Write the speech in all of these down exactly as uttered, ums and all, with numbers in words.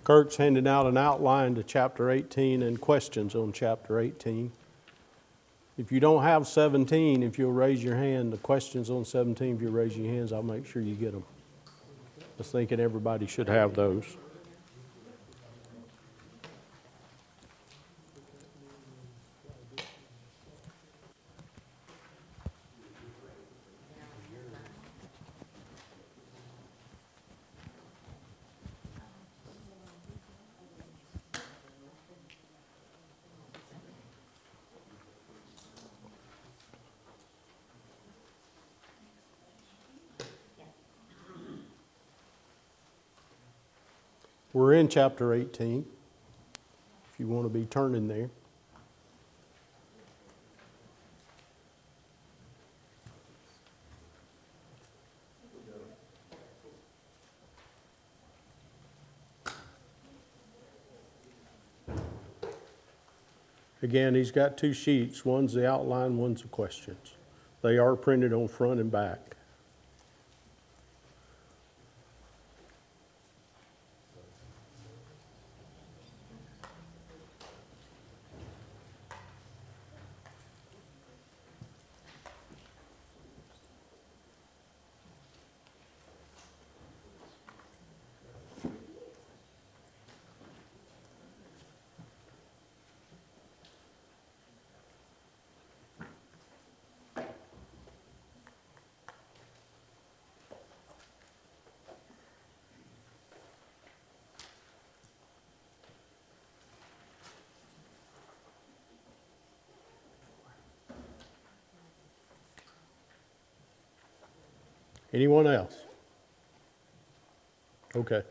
Kirk's handing out an outline to chapter eighteen and questions on chapter eighteen. If you don't have seventeen, if you'll raise your hand, the questions on seventeen, if you raise your hands, I'll make sure you get them. I was thinking everybody should have those. We're in chapter eighteen, if you want to be turning there. Again, he's got two sheets. One's the outline, one's the questions. They are printed on front and back. Anyone else? Okay.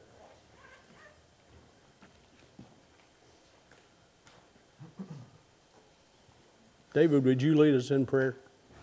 David, would you lead us in prayer?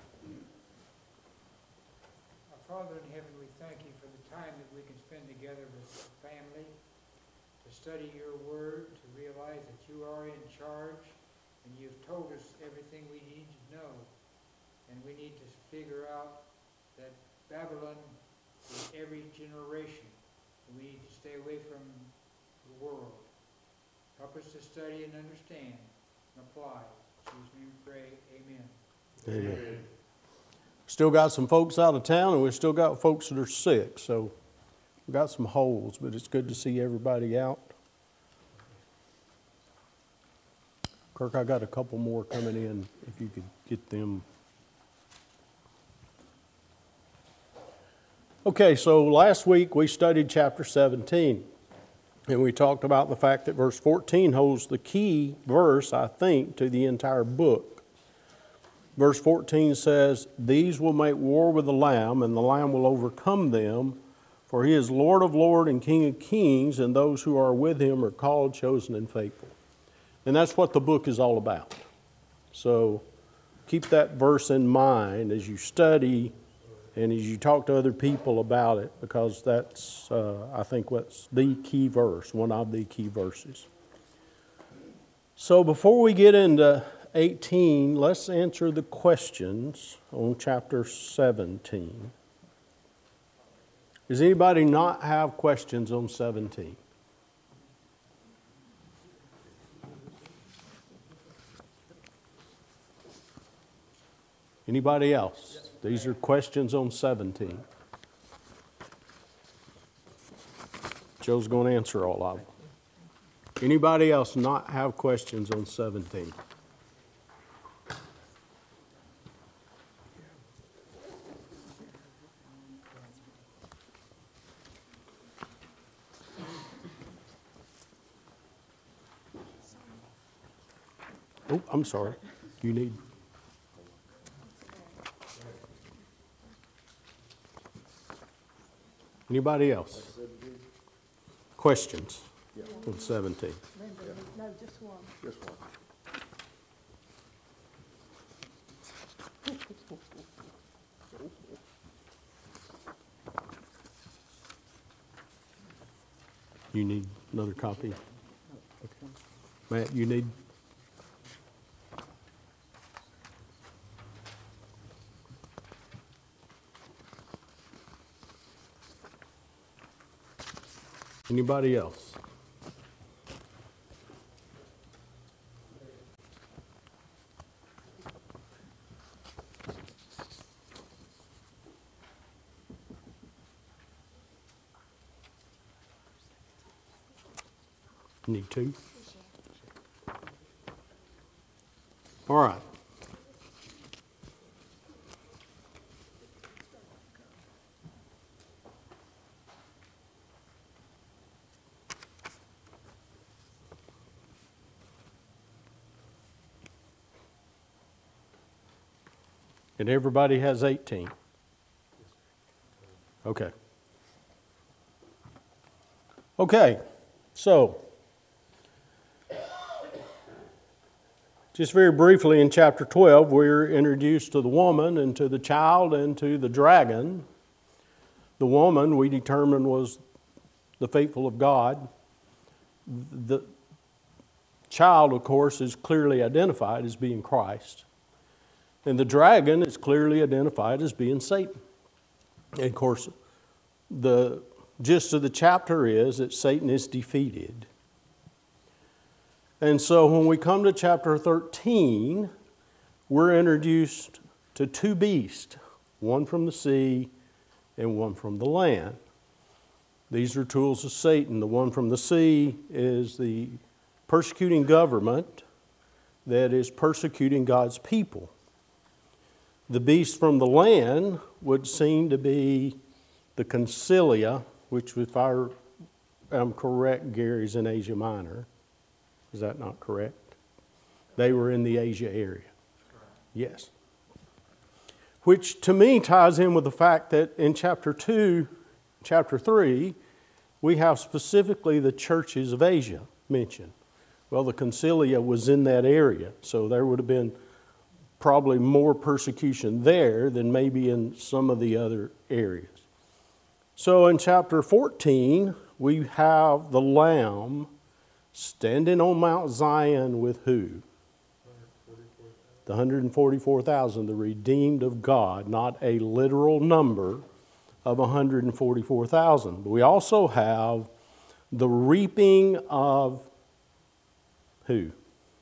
Our Father in heaven, we thank you for the time that we can spend together with family, to study your word, to realize that you are in charge, and you've told us everything we need to know. And we need to figure out that Babylon is every generation. We need to stay away from the world. Help us to study and understand and apply. In Jesus' name we pray, amen. Amen. Amen. Still got some folks out of town, and we've still got folks that are sick, so we've got some holes, but it's good to see everybody out. Kirk, I got a couple more coming in, if you could get them. Okay, so last week we studied chapter seventeen, and we talked about the fact that verse fourteen holds the key verse, I think, to the entire book. Verse fourteen says, "These will make war with the Lamb, and the Lamb will overcome them, for he is Lord of lords and King of kings, and those who are with him are called, chosen, and faithful." And that's what the book is all about. So keep that verse in mind as you study and as you talk to other people about it, because that's, uh, I think, what's the key verse, one of the key verses. So before we get into eighteen, let's answer the questions on chapter seventeen. Does anybody not have questions on seventeen? Anybody else? These are questions on seventeen. Joe's going to answer all of them. Anybody else not have questions on seventeen? Oh, I'm sorry. You need... Anybody else? Questions on seventeen? No, just one. Just one. You need another copy? Okay. Matt, you need? Anybody else? Need two? All right. And everybody has eighteen? Okay. Okay, so just very briefly in chapter twelve, we're introduced to the woman and to the child and to the dragon. The woman we determined was the faithful of God. The child, of course, is clearly identified as being Christ. And the dragon is clearly identified as being Satan. And of course, the gist of the chapter is that Satan is defeated. And so when we come to chapter thirteen, we're introduced to two beasts, one from the sea and one from the land. These are tools of Satan. The one from the sea is the persecuting government that is persecuting God's people. The beast from the land would seem to be the Concilia, which, if I am correct, Gary's in Asia Minor. Is that not correct? They were in the Asia area. Yes. Which to me ties in with the fact that in chapter two, chapter three, we have specifically the churches of Asia mentioned. Well, the Concilia was in that area, so there would have been probably more persecution there than maybe in some of the other areas. So in chapter fourteen, we have the Lamb standing on Mount Zion with who? The one hundred forty-four thousand, the redeemed of God, not a literal number of one hundred forty-four thousand. But we also have the reaping of who?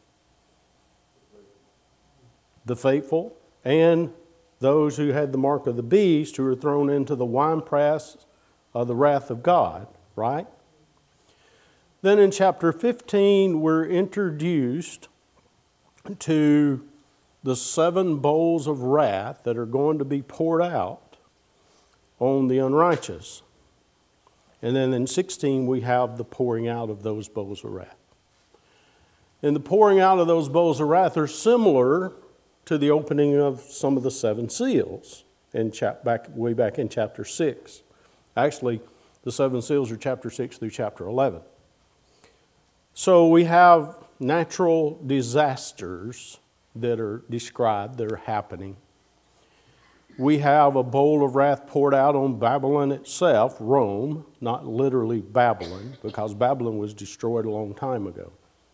The faithful, and those who had the mark of the beast, who were thrown into the winepress of the wrath of God, right? Then in chapter fifteen, we're introduced to the seven bowls of wrath that are going to be poured out on the unrighteous. And then in sixteen, we have the pouring out of those bowls of wrath. And the pouring out of those bowls of wrath are similar to the opening of some of the seven seals in chap- back, way back in chapter six. Actually, the seven seals are chapter six through chapter eleven. So we have natural disasters that are described, that are happening. We have a bowl of wrath poured out on Babylon itself, Rome, not literally Babylon, because Babylon was destroyed a long time ago.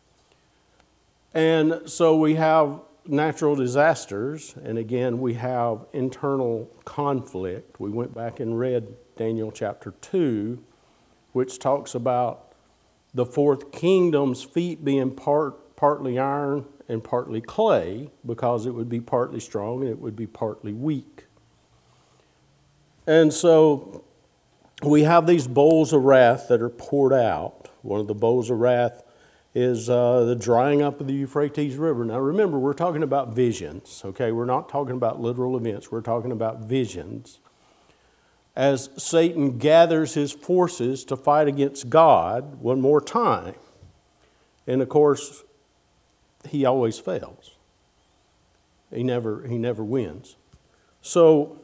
And so we have natural disasters, and again, we have internal conflict. We went back and read Daniel chapter two, which talks about the fourth kingdom's feet being part, partly iron and partly clay, because it would be partly strong and it would be partly weak. And so we have these bowls of wrath that are poured out. One of the bowls of wrath is uh, the drying up of the Euphrates River. Now remember, we're talking about visions, okay? We're not talking about literal events. We're talking about visions. As Satan gathers his forces to fight against God one more time. And of course, he always fails. He never, he never wins. So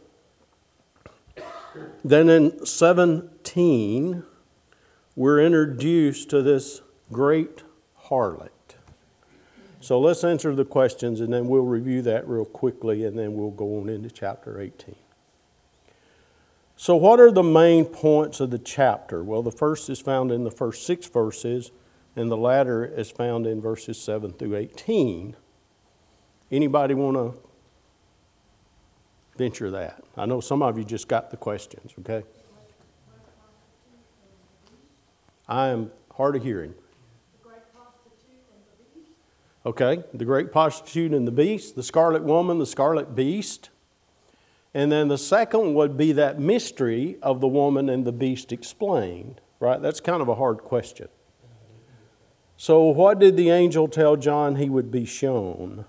then in seventeen, we're introduced to this great harlot. So let's answer the questions, and then we'll review that real quickly, and then we'll go on into chapter eighteen. So what are the main points of the chapter? Well, the first is found in the first six verses, and the latter is found in verses seven through eighteen. Anybody want to venture that? I know some of you just got the questions, okay? I am hard of hearing. Okay, the great prostitute and the beast, the scarlet woman, the scarlet beast. And then the second would be that mystery of the woman and the beast explained, right? That's kind of a hard question. So what did the angel tell John he would be shown?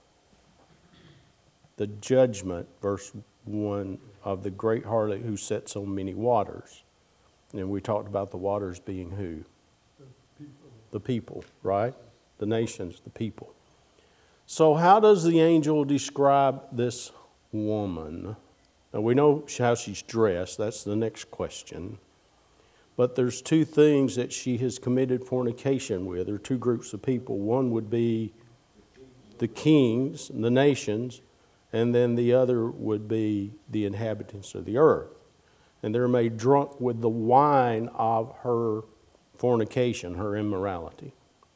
The judgment, verse one, of the great harlot who sits on many waters. And we talked about the waters being who? The people. The people, right? The nations, the people. So how does the angel describe this woman? Now we know how she's dressed. That's the next question. But there's two things that she has committed fornication with, or two groups of people. One would be the kings, the nations, and then the other would be the inhabitants of the earth. And they're made drunk with the wine of her fornication, her immorality.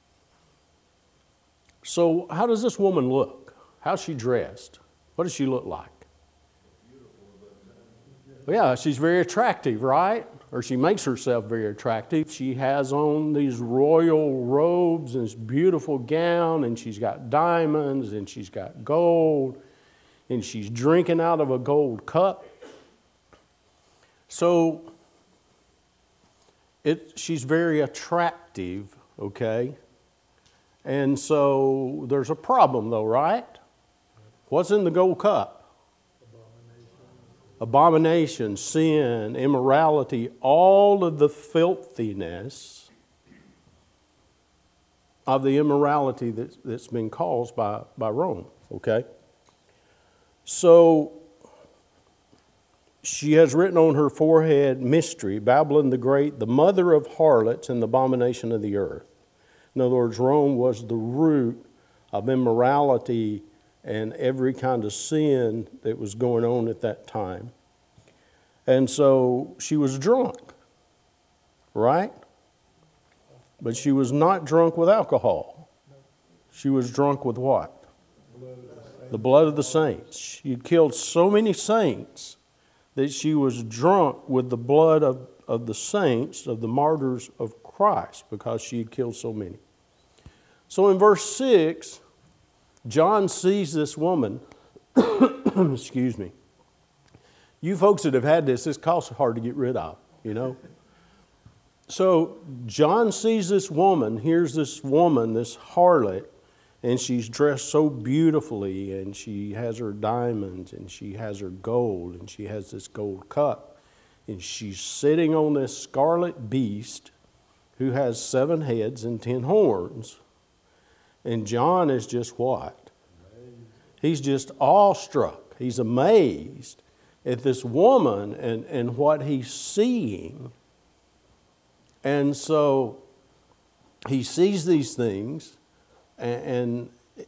So how does this woman look? How's she dressed? What does she look like? Well, yeah, she's very attractive, right? Or she makes herself very attractive. She has on these royal robes and this beautiful gown, and she's got diamonds, and she's got gold, and she's drinking out of a gold cup. So it, she's very attractive, okay? And so there's a problem though, right? What's in the gold cup? Abomination, sin, immorality, all of the filthiness of the immorality that's, that's been caused by, by Rome, okay? So she has written on her forehead, mystery, Babylon the Great, the mother of harlots and the abomination of the earth. In other words, Rome was the root of immorality and every kind of sin that was going on at that time. And so she was drunk, right? But she was not drunk with alcohol. She was drunk with what? The blood of the saints. She had killed so many saints that she was drunk with the blood of, of the saints, of the martyrs of Christ, because she had killed so many. So in verse six, John sees this woman, excuse me. You folks that have had this, this costs hard to get rid of, you know. So John sees this woman, here's this woman, this harlot, and she's dressed so beautifully, and she has her diamonds, and she has her gold, and she has this gold cup. And she's sitting on this scarlet beast who has seven heads and ten horns. And John is just what? He's just awestruck. He's amazed at this woman and, and what he's seeing. And so he sees these things, and, and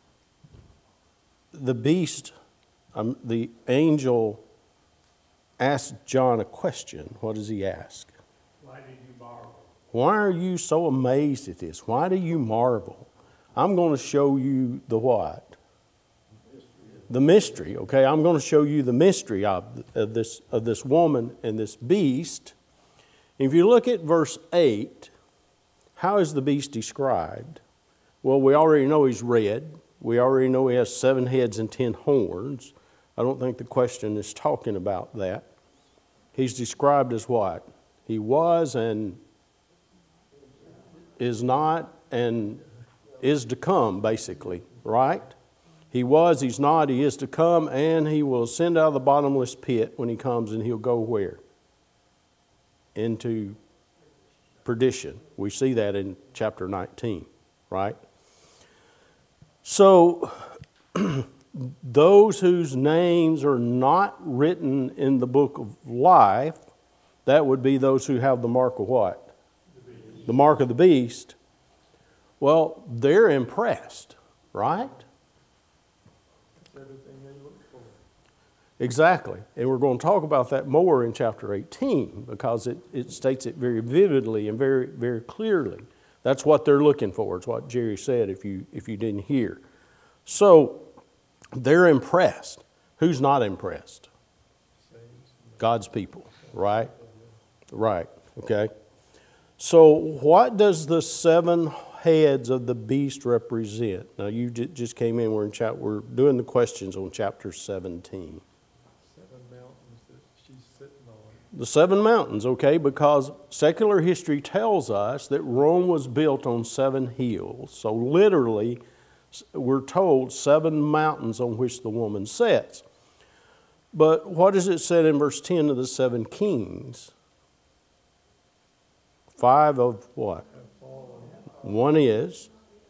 the beast, um, the angel asks John a question. What does he ask? Why did you marvel? Why are you so amazed at this? Why do you marvel? I'm going to show you the what? The mystery, okay? I'm going to show you the mystery of, of, this, of this woman and this beast. If you look at verse eight, how is the beast described? Well, we already know he's red. We already know he has seven heads and ten horns. I don't think the question is talking about that. He's described as what? He was and is not and is to come, basically, right? He was, he's not, he is to come, and he will ascend out of the bottomless pit when he comes, and he'll go where? Into perdition. We see that in chapter nineteen, right? So, those whose names are not written in the book of life, that would be those who have the mark of what? The, the mark of the beast. Well, they're impressed, right? Everything they look for. Exactly. And we're going to talk about that more in chapter eighteen, because it, it states it very vividly and very, very clearly. That's what they're looking for. It's what Jerry said if you, if you didn't hear. So they're impressed. Who's not impressed? God's people, right? Right, okay. So what does the seven heads of the beast represent? Now you j- just came in, we're in chap- we're doing the questions on chapter seventeen. Seven mountains that she's sitting on. The seven mountains, okay, because secular history tells us that Rome was built on seven hills. So literally, we're told seven mountains on which the woman sits. But what is it said in verse ten of the seven kings? Five of what? One is,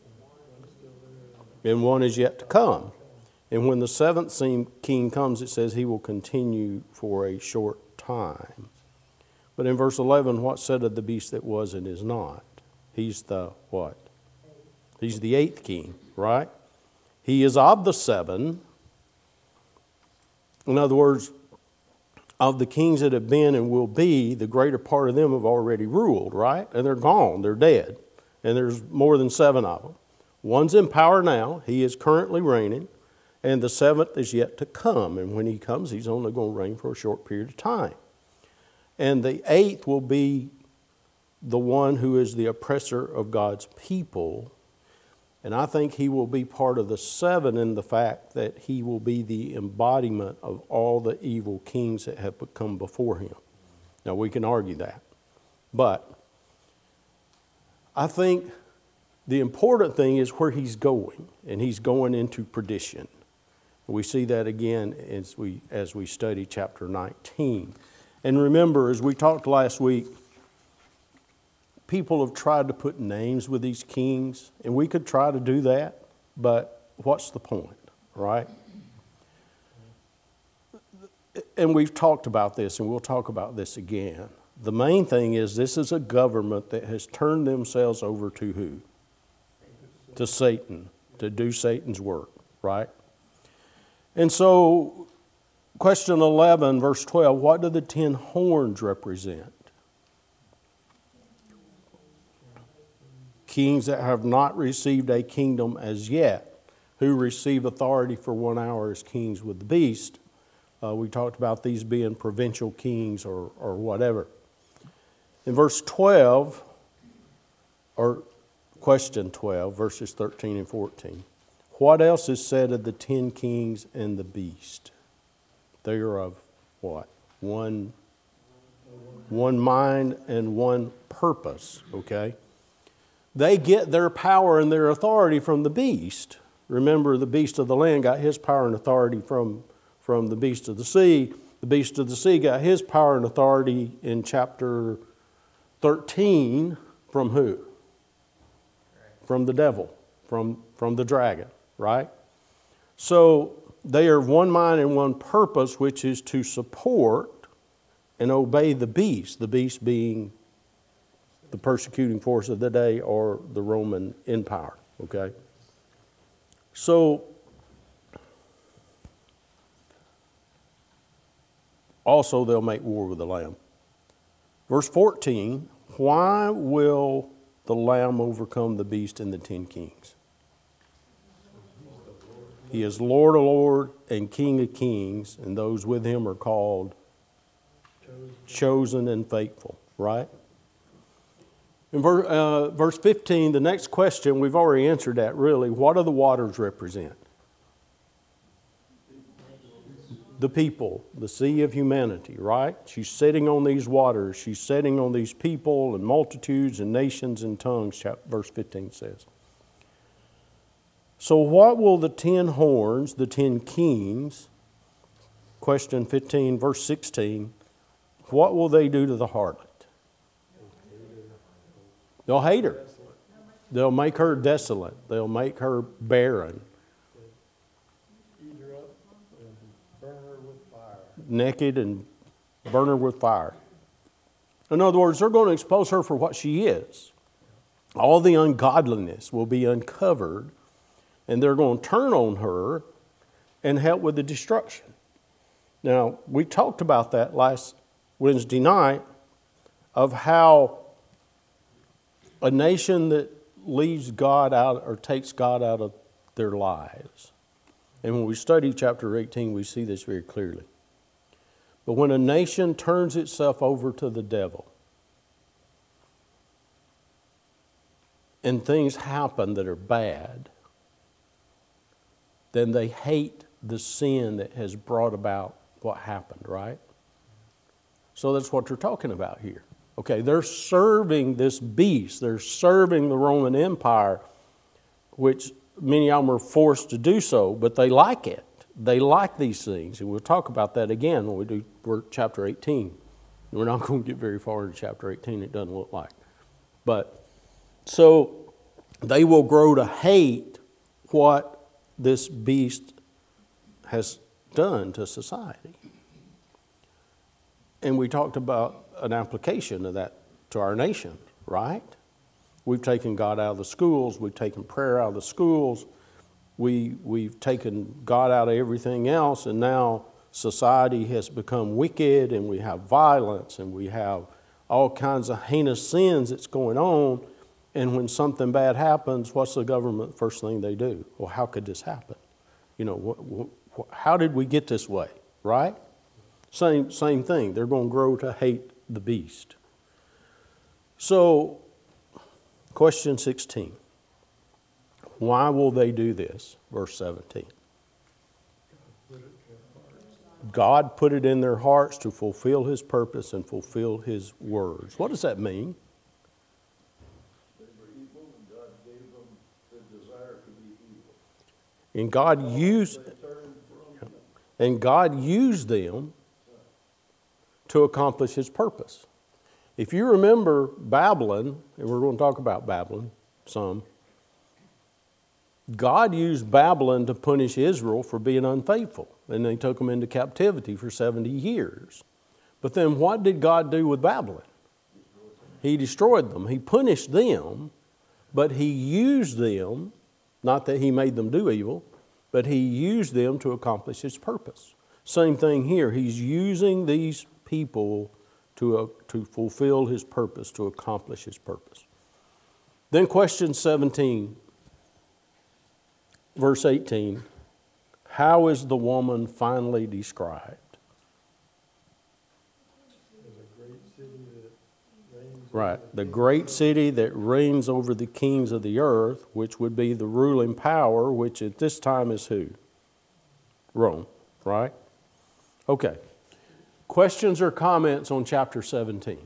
and one is yet to come. And when the seventh king comes, it says he will continue for a short time. But in verse eleven, what said of the beast that was and is not? He's the what? He's the eighth king, right? He is of the seven. In other words, of the kings that have been and will be, the greater part of them have already ruled, right? And they're gone, they're dead. And there's more than seven of them. One's in power now, he is currently reigning, and the seventh is yet to come. And when he comes, he's only going to reign for a short period of time. And the eighth will be the one who is the oppressor of God's people. And I think he will be part of the seven in the fact that he will be the embodiment of all the evil kings that have come before him. Now, we can argue that. But I think the important thing is where he's going, and he's going into perdition. We see that again as we, as we study chapter nineteen. And remember, as we talked last week, people have tried to put names with these kings, and we could try to do that, but what's the point, right? And we've talked about this, and we'll talk about this again. The main thing is this is a government that has turned themselves over to who? To Satan, to do Satan's work, right? And so, question eleven, verse twelve, what do the ten horns represent? Kings that have not received a kingdom as yet, who receive authority for one hour as kings with the beast. Uh, we talked about these being provincial kings or, or whatever. In verse twelve, or question twelve, verses thirteen and fourteen, what else is said of the ten kings and the beast? They are of what? One, one mind and one purpose, okay? They get their power and their authority from the beast. Remember, the beast of the land got his power and authority from, from the beast of the sea. The beast of the sea got his power and authority in chapter thirteen from who? From the devil, from, from the dragon, right? So they are of one mind and one purpose, which is to support and obey the beast, the beast being the persecuting force of the day or the Roman Empire, okay? So, also they'll make war with the Lamb. Verse fourteen, why will the Lamb overcome the beast and the ten kings? He is Lord of lords and King of kings, and those with him are called chosen and faithful, right? In verse, uh, verse fifteen, the next question, we've already answered that really. What do the waters represent? The people, the sea of humanity, right? She's sitting on these waters. She's sitting on these people and multitudes and nations and tongues, verse fifteen says. So what will the ten horns, the ten kings, question fifteen, verse sixteen, what will they do to the harlot? They'll hate her. They'll make her desolate. They'll make her barren. Eat her up and burn her with fire. Naked and burn her with fire. In other words, they're going to expose her for what she is. All the ungodliness will be uncovered, and they're going to turn on her and help with the destruction. Now, we talked about that last Wednesday night of how a nation that leaves God out or takes God out of their lives. And when we study chapter eighteen, we see this very clearly. But when a nation turns itself over to the devil and things happen that are bad, then they hate the sin that has brought about what happened, right? So that's what they're talking about here. Okay, they're serving this beast. They're serving the Roman Empire, which many of them are forced to do so, but they like it. They like these things. And we'll talk about that again when we do work chapter eighteen. We're not going to get very far into chapter eighteen, it doesn't look like. But so they will grow to hate what this beast has done to society. And we talked about an application of that to our nation, right? We've taken God out of the schools. We've taken prayer out of the schools. We, we've taken God out of everything else, and now society has become wicked, and we have violence, and we have all kinds of heinous sins that's going on. And when something bad happens, what's the government first thing they do? Well, how could this happen? You know, what, what, how did we get this way, right? Same, same thing. They're going to grow to hate the beast. So, question sixteen. Why will they do this? Verse seventeen. God put it in their hearts to fulfill His purpose and fulfill His words. What does that mean? They were evil, and God gave them the desire to be evil. And God used, They turned from Him. and God used them to accomplish His purpose. If you remember Babylon, and we're going to talk about Babylon some, God used Babylon to punish Israel for being unfaithful, and they took them into captivity for seventy years. But then what did God do with Babylon? He destroyed them. He punished them, but He used them, not that He made them do evil, but He used them to accomplish His purpose. Same thing here. He's using these people to, uh, to fulfill His purpose, to accomplish His purpose. Then question seventeen, verse eighteen, how is the woman finally described? As a great city that reigns. Right, the great city that reigns over the kings of the earth, which would be the ruling power, which at this time is who? Rome, right? Okay. Questions or comments on chapter seventeen?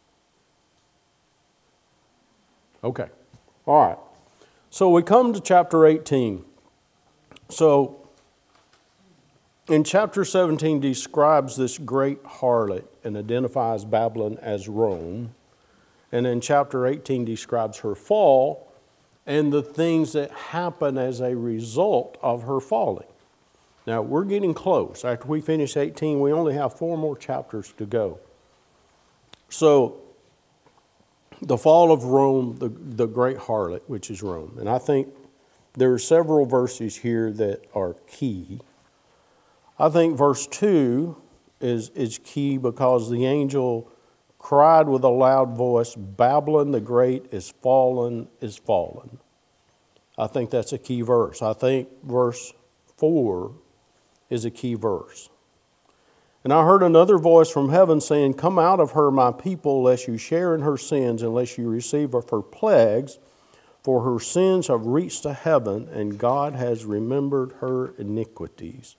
Okay. All right. So we come to chapter eighteen. So in chapter seventeen describes this great harlot and identifies Babylon as Rome. And in chapter eighteen describes her fall and the things that happen as a result of her falling. Now, we're getting close. After we finish eighteen, we only have four more chapters to go. So, the fall of Rome, the, the great harlot, which is Rome. And I think there are several verses here that are key. I think verse two is, is key because the angel cried with a loud voice, Babylon the great is fallen, is fallen. I think that's a key verse. I think verse four is a key verse. And I heard another voice from heaven saying, come out of her, my people, lest you share in her sins, unless you receive of her plagues, for her sins have reached to heaven, and God has remembered her iniquities.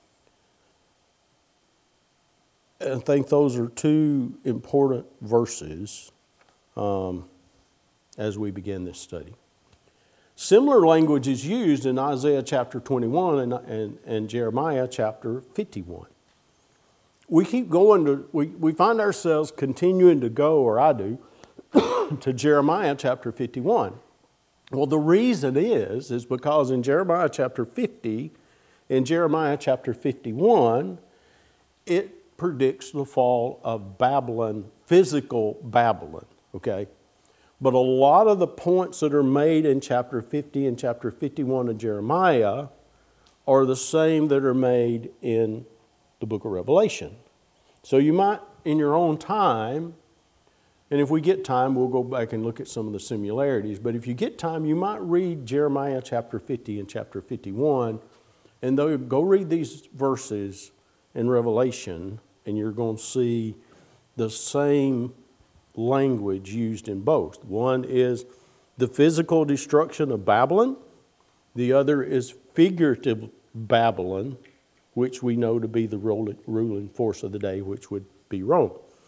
And I think those are two important verses um, as we begin this study. Similar language is used in Isaiah chapter twenty-one and, and, and Jeremiah chapter fifty-one. We keep going to, we, we find ourselves continuing to go, or I do, to Jeremiah chapter fifty-one. Well, the reason is, is because in Jeremiah chapter fifty, in Jeremiah chapter fifty-one, it predicts the fall of Babylon, physical Babylon, okay? But a lot of the points that are made in chapter fifty and chapter fifty-one of Jeremiah are the same that are made in the book of Revelation. So you might, in your own time, and if we get time, we'll go back and look at some of the similarities. But if you get time, you might read Jeremiah chapter fifty and chapter fifty-one, and go read these verses in Revelation, and you're going to see the same language used in both. One is the physical destruction of Babylon. The other is figurative Babylon, which we know to be the ruling force of the day, which would be Rome.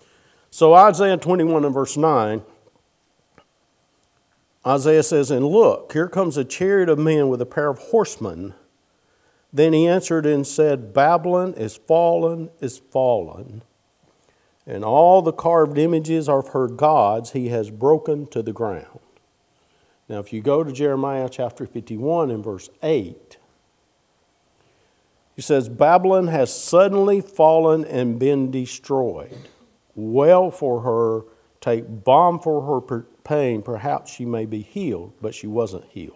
So Isaiah twenty-one and verse nine, Isaiah says, "And look, here comes a chariot of men with a pair of horsemen. Then he answered and said, Babylon is fallen, is fallen, and all the carved images of her gods he has broken to the ground." Now, if you go to Jeremiah chapter fifty-one and verse eight, he says, "Babylon has suddenly fallen and been destroyed. Well for her, take balm for her pain, perhaps she may be healed," but she wasn't healed.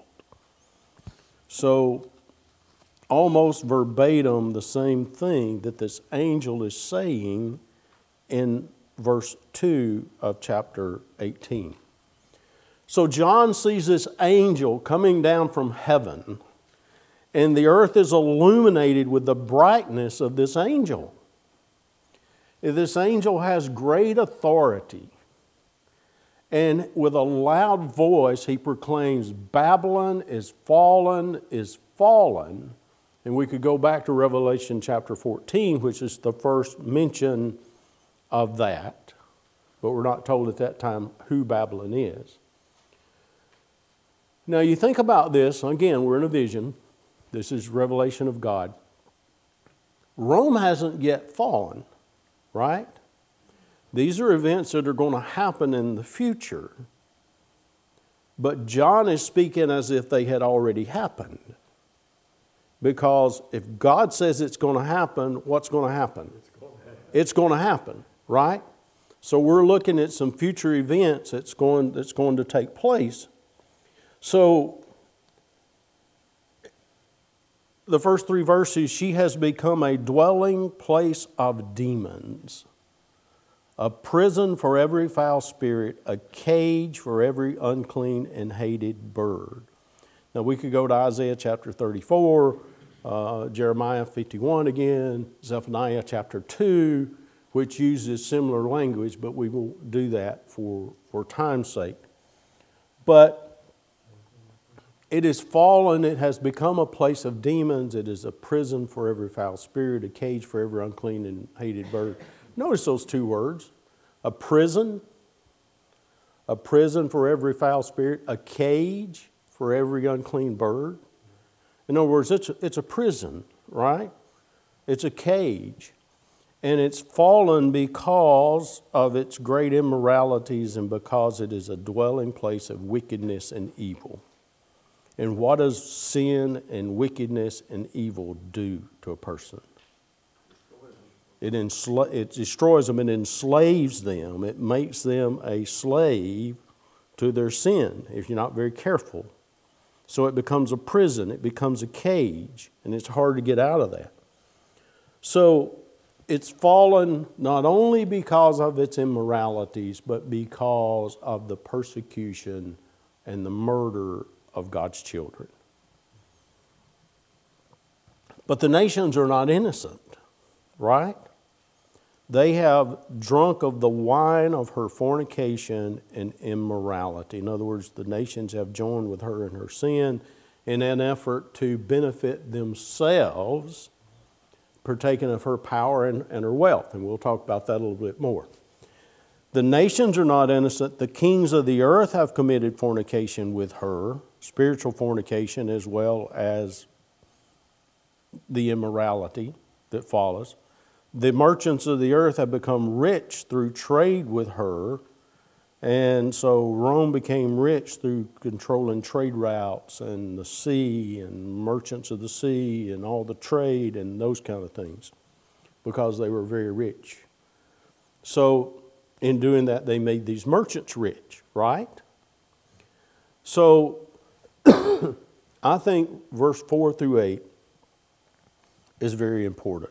So, almost verbatim the same thing that this angel is saying in verse two of chapter eighteen. So John sees this angel coming down from heaven, and the earth is illuminated with the brightness of this angel. This angel has great authority, and with a loud voice he proclaims, "Babylon is fallen, is fallen." And we could go back to Revelation chapter fourteen, which is the first mention of that. But we're not told at that time who Babylon is. Now you think about this, again, we're in a vision. This is revelation of God. Rome hasn't yet fallen, right? These are events that are going to happen in the future. But John is speaking as if they had already happened. Because if God says it's going to happen, what's going to happen? It's going to happen, it's going to happen, right? So we're looking at some future events that's going, that's going to take place. So the first three verses, she has become a dwelling place of demons, a prison for every foul spirit, a cage for every unclean and hated bird. Now we could go to Isaiah chapter thirty-four, uh, Jeremiah fifty-one again, Zephaniah chapter two, which uses similar language, but we will do that for, for time's sake. But it is fallen, it has become a place of demons, it is a prison for every foul spirit, a cage for every unclean and hated bird. Notice those two words, a prison, a prison for every foul spirit, a cage for every unclean bird. In other words, it's a, it's a prison, right? It's a cage. And it's fallen because of its great immoralities and because it is a dwelling place of wickedness and evil. And what does sin and wickedness and evil do to a person? It, ensla- it destroys them and enslaves them. It makes them a slave to their sin if you're not very careful. So it becomes a prison, it becomes a cage, and it's hard to get out of that. So it's fallen not only because of its immoralities, but because of the persecution and the murder of God's children. But the nations are not innocent, right? They have drunk of the wine of her fornication and immorality. In other words, the nations have joined with her in her sin in an effort to benefit themselves, partaking of her power and, and her wealth. And we'll talk about that a little bit more. The nations are not innocent. The kings of the earth have committed fornication with her, spiritual fornication as well as the immorality that follows. The merchants of the earth have become rich through trade with her, and so Rome became rich through controlling trade routes and the sea and merchants of the sea and all the trade and those kind of things because they were very rich. So in doing that, they made these merchants rich, right? So I think verse four through eight is very important.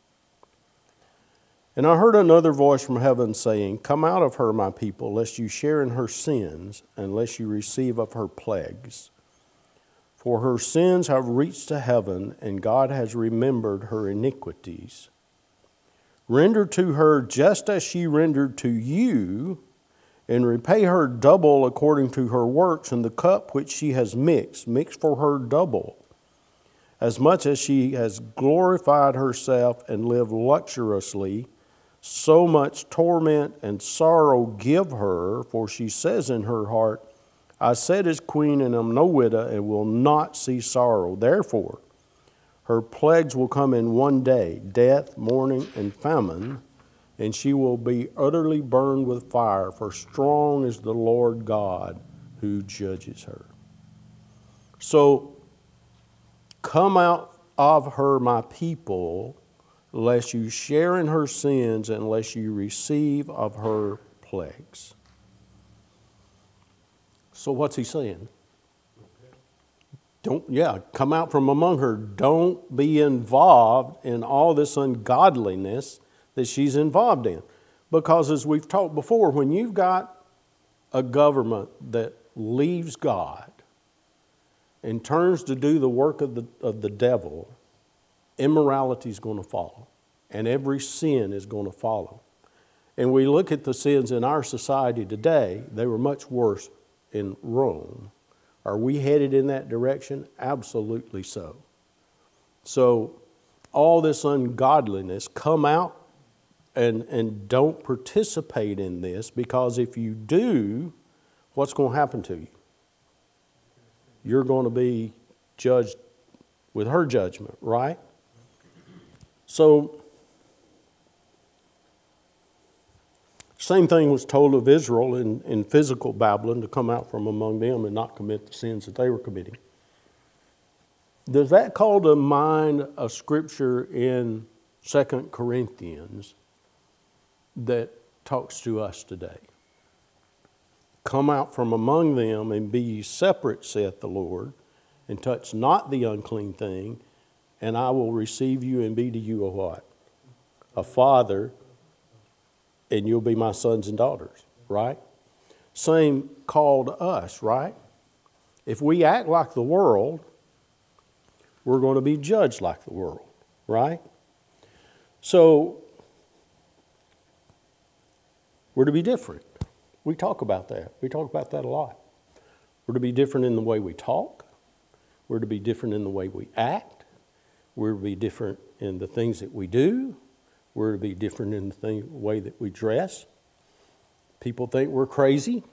"And I heard another voice from heaven saying, Come out of her, my people, lest you share in her sins, and lest you receive of her plagues. For her sins have reached to heaven, and God has remembered her iniquities. Render to her just as she rendered to you, and repay her double according to her works, and the cup which she has mixed, mix for her double, as much as she has glorified herself and lived luxuriously, so much torment and sorrow give her, for she says in her heart, I sat as queen and am no widow and will not see sorrow. Therefore, her plagues will come in one day, death, mourning, and famine, and she will be utterly burned with fire, for strong is the Lord God who judges her. So, come out of her, my people, lest you share in her sins, and lest you receive of her plagues. So what's he saying? Don't, yeah, come out from among her. Don't be involved in all this ungodliness that she's involved in. Because as we've talked before, when you've got a government that leaves God and turns to do the work of the, of the devil, immorality is going to follow. And every sin is going to follow. And we look at the sins in our society today, they were much worse in Rome. Are we headed in that direction? Absolutely so. So all this ungodliness, come out and, and don't participate in this, because if you do, what's going to happen to you? You're going to be judged with her judgment, right? So, same thing was told of Israel in, in physical Babylon, to come out from among them and not commit the sins that they were committing. Does that call to mind a scripture in Second Corinthians that talks to us today? Come out from among them and be ye separate, saith the Lord, and touch not the unclean thing, and I will receive you and be to you a what? A father, and you'll be my sons and daughters, right? Same call to us, right? If we act like the world, we're going to be judged like the world, right? So, we're to be different. We talk about that. We talk about that a lot. We're to be different in the way we talk. We're to be different in the way we act. We're to be different in the things that we do. We're to be different in the thing, way that we dress. People think we're crazy.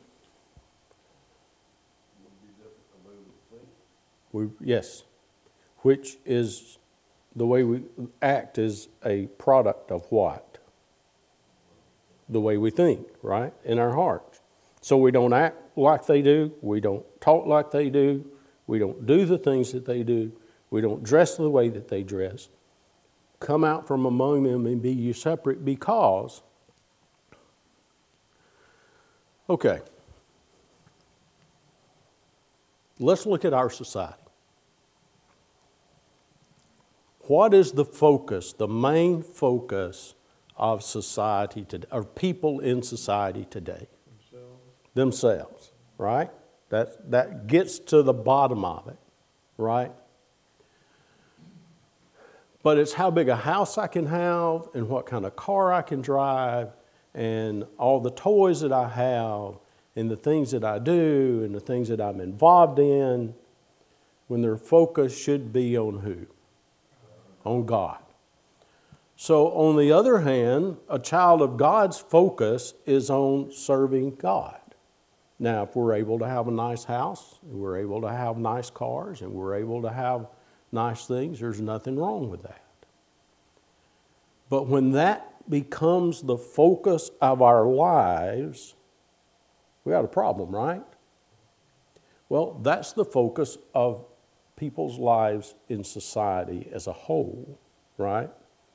We, yes. Which is, the way we act is a product of what? The way we think, right? In our hearts. So we don't act like they do. We don't talk like they do. We don't do the things that they do. We don't dress the way that they dress. Come out from among them and be ye separate, because, okay, let's look at our society. What is the focus, the main focus of society today, or people in society today? Themselves. Themselves, right? That, that gets to the bottom of it, right? But it's how big a house I can have, and what kind of car I can drive, and all the toys that I have, and the things that I do, and the things that I'm involved in, when their focus should be on who? On God. So on the other hand, a child of God's focus is on serving God. Now, if we're able to have a nice house, and we're able to have nice cars, and we're able to have nice things, there's nothing wrong with that. But when that becomes the focus of our lives, we got a problem, right? Well, that's the focus of people's lives in society as a whole, right?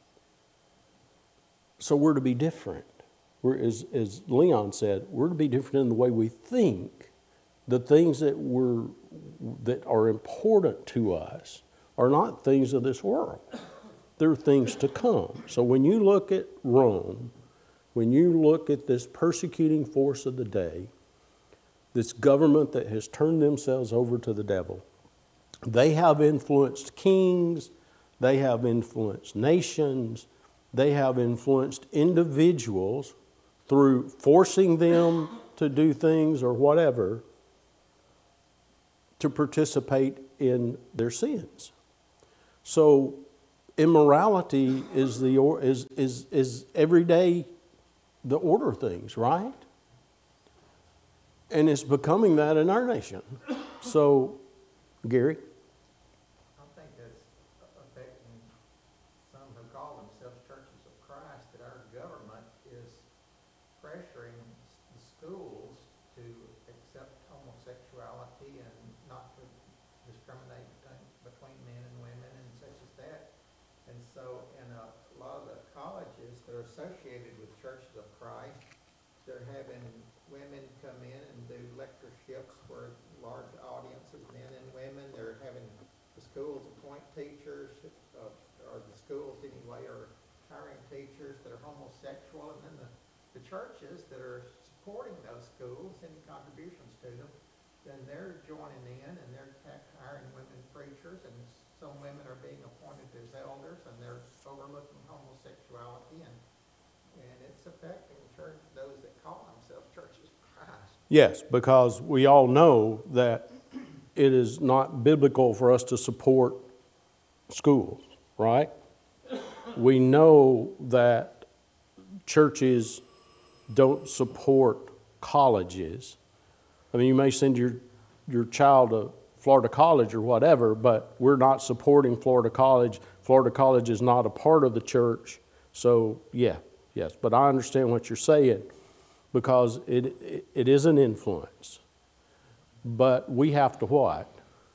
So we're to be different. We're, as, as Leon said, we're to be different in the way we think. The things that we're that are important to us are not things of this world. They're things to come. So when you look at Rome, when you look at this persecuting force of the day, this government that has turned themselves over to the devil, they have influenced kings, they have influenced nations, they have influenced individuals through forcing them to do things or whatever to participate in their sins. So immorality is the is is is everyday the order of things, right? And it's becoming that in our nation. So, Gary? I think that's affecting some who call themselves churches of Christ, that our government is pressuring the schools to accept homosexuality and not to discriminate between, between men and women and such as that. And so in a lot of the colleges that are associated with churches of Christ, they're having women come in and do lectureships for large audiences, men and women. They're having the schools appoint teachers, uh, or the schools anyway are hiring teachers that are homosexual, and then the, the churches that are supporting those schools, sending contributions to them, then they're joining in and they're hiring women preachers, and some women are being appointed as elders, and they're overlooking homosexuality, and and it's affecting church, those that call themselves churches of Christ. Yes, because we all know that it is not biblical for us to support schools, right? We know that churches don't support colleges. I mean, you may send your, your child to Florida College or whatever, but we're not supporting Florida College. Florida College is not a part of the church. So, yeah, yes. But I understand what you're saying, because it, it, it is an influence. But we have to what?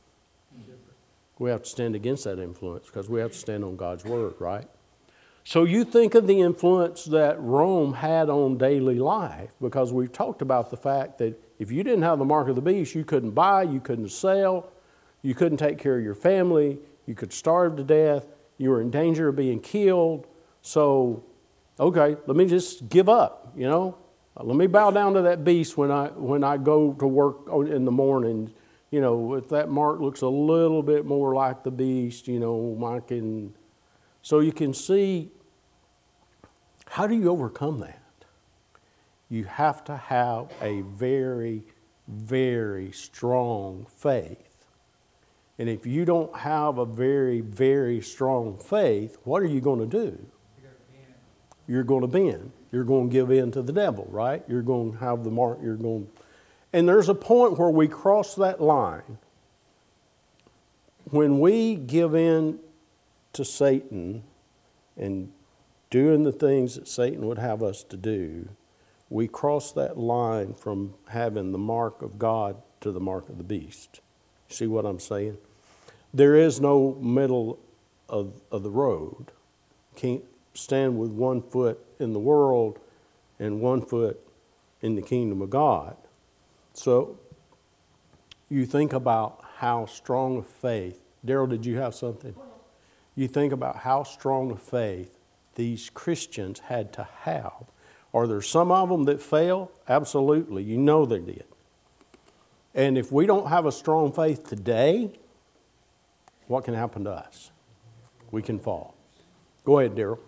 We have to stand against that influence, because we have to stand on God's word, right? So you think of the influence that Rome had on daily life, because we've talked about the fact that if you didn't have the mark of the beast, you couldn't buy, you couldn't sell, you couldn't take care of your family, you could starve to death, you were in danger of being killed. So, okay, let me just give up, you know? Let me bow down to that beast when I when I go to work in the morning. You know, if that mark looks a little bit more like the beast, you know, I can. So you can see, how do you overcome that? You have to have a very, very strong faith. And if you don't have a very, very strong faith, what are you going to do? You're going to bend. You're going to give in to the devil, right? You're going to have the mark, you're going to... And there's a point where we cross that line. When we give in to Satan and doing the things that Satan would have us to do, we cross that line from having the mark of God to the mark of the beast. See what I'm saying? There is no middle of, of the road. Can't stand with one foot in the world and one foot in the kingdom of God. So you think about how strong a faith. Daryl, did you have something? You think about how strong a faith these Christians had to have. Are there some of them that fail? Absolutely. You know they did. And if we don't have a strong faith today, what can happen to us? We can fall. Go ahead, Daryl.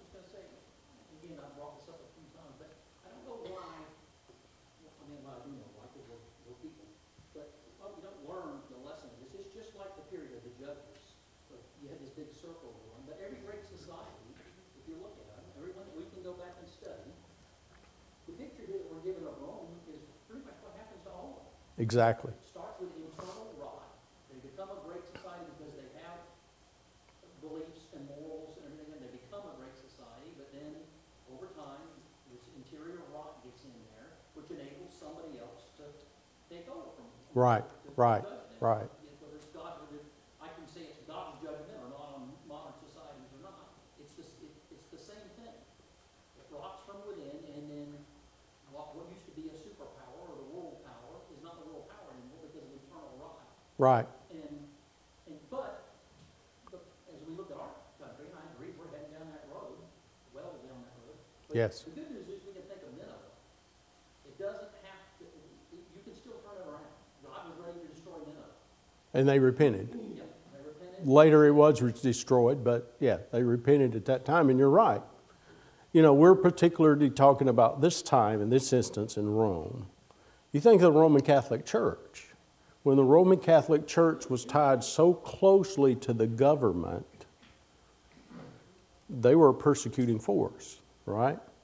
Exactly. It starts with internal rot. They become a great society because they have beliefs and morals and everything, and they become a great society, but then over time, this interior rot gets in there, which enables somebody else to take over from them. Right, to, to right, judge them. right. Whether it's God, whether I can say it's God's judgment or not on modern societies or not, it's the, it, it's the same thing. It rots from within, and then what, what used to be a superpower or the world power is not the world power anymore because of eternal rot. Right. And, and but, but as we look at our country, and I agree, we're heading down that road, well down that road. But Yes. the good news is we can think of Nineveh. It doesn't have to, you can still turn it around. God was ready to destroy Nineveh. And they repented. Yeah, they repented. Later it was destroyed, but yeah, they repented at that time, and you're right. You know, we're particularly talking about this time, in this instance, in Rome. You think of the Roman Catholic Church. When the Roman Catholic Church was tied so closely to the government, they were a persecuting force, right?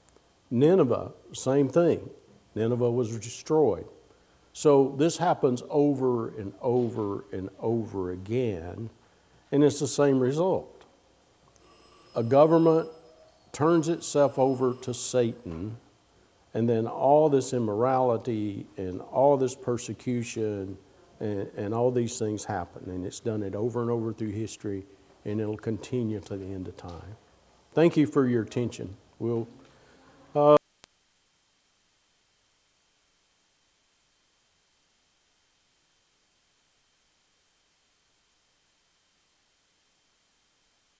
Nineveh, same thing. Nineveh was destroyed. So this happens over and over and over again, and it's the same result. A government turns itself over to Satan, and then all this immorality and all this persecution and, and all these things happen. And it's done it over and over through history, and it'll continue to the end of time. Thank you for your attention. We'll